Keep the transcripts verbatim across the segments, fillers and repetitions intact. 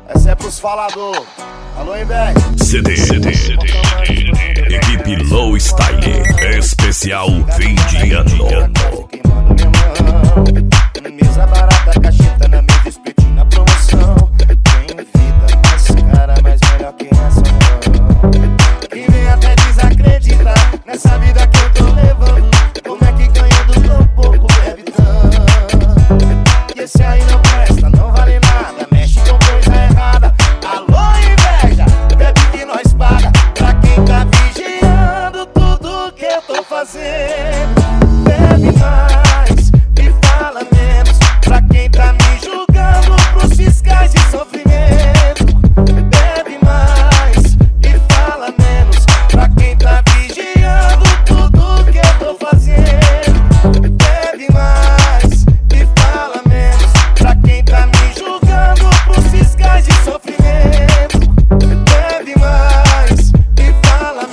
Essa é pros falador. Alô, inveja. C D, C D, C D, Equipe Low Style, especial fim de ano. Mesa barata, cacheta na mesa, espetinho na promoção. Tem vida mais cara, mas melhor que essa não. Quem vem até desacreditar nessa vida que eu tô levando. Como é que ganhando tão pouco bebe tanto? E esse aí não presta, não vale nada, mexe com coisa errada. Alô, inveja, bebe que nós paga. Pra quem tá vigiando tudo que eu tô fazendo. Bebe mais e fala menos. Pra quem tá me julgando pros fiscais de sofrimento. Bebe mais e fala menos. Pra quem tá vigiando tudo que eu tô fazendo. Bebe mais e fala menos. Pra quem tá me julgando pros fiscais de sofrimento. Bebe mais e fala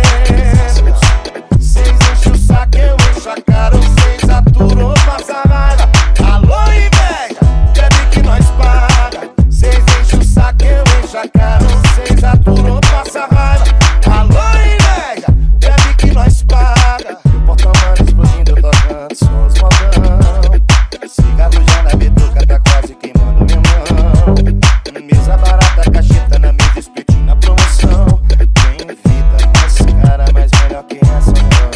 menos. Cês enchem o saco, eu encho a cara. Vocês aturam, passa raiva. Alô, inveja, bebe que nós paga. Cês enchem o saco, eu encho a cara. Vocês aturam, passa raiva. Alô, inveja, bebe que nós paga. E o porta-mano explodindo, eu tocando só os modão. Cigarro já na betuca, tá quase queimando minha mão. Mesa barata, cacheta na mesa, espetinho na promoção. Tem vida mais cara, mas melhor que essa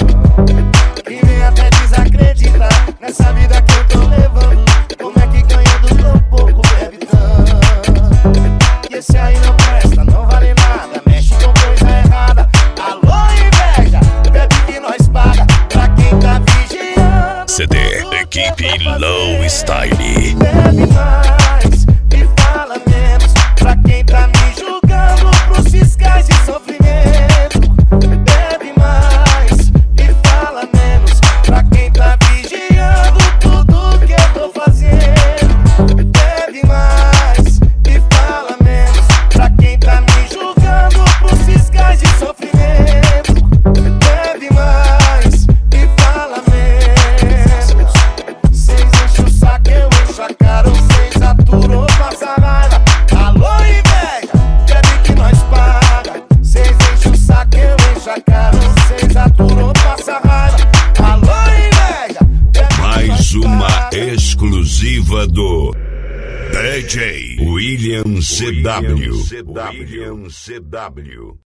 não. Quem vem até desacreditar nessa vida que eu tô levando. Como é que ganhando tão pouco bebe tanto? E esse aí não presta, não vale nada, mexe com coisa errada. Alô, inveja, bebe que nós paga. Pra quem tá vigiando. C D, Equipe Low Style. Bebe mais e fala menos. Pra quem tá me julgando pros fiscais de sofrimento. Bebe mais e fala menos. Pra quem tá vigiando tudo que eu tô fazendo. Bebe mais e fala menos. Pra quem tá me julgando pros fiscais de sofrimento. Bebe mais e fala menos. Cês enchem o saco, eu encho a cara. Vocês aturam, passa raiva. Alô, inveja, bebe que nós paga. Cês enchem o saco, eu encho a cara. Vocês aturam, passa raiva. Alô, inveja, bebe que Mais nós uma paga. exclusiva do D J William C W. William C W.